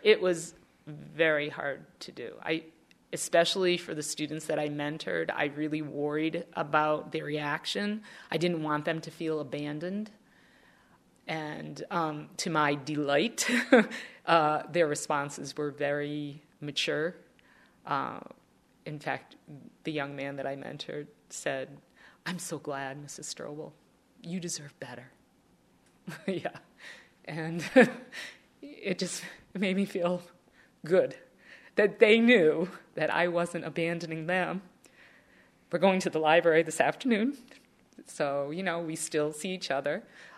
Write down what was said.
it was very hard to do. Especially for the students that I mentored, I really worried about their reaction. I didn't want them to feel abandoned. And to my delight, their responses were very mature. In fact, the young man that I mentored said, "I'm so glad, Mrs. Strobel. You deserve better." Yeah. And it made me feel good that they knew that I wasn't abandoning them. We're going to the library this afternoon, so, we still see each other.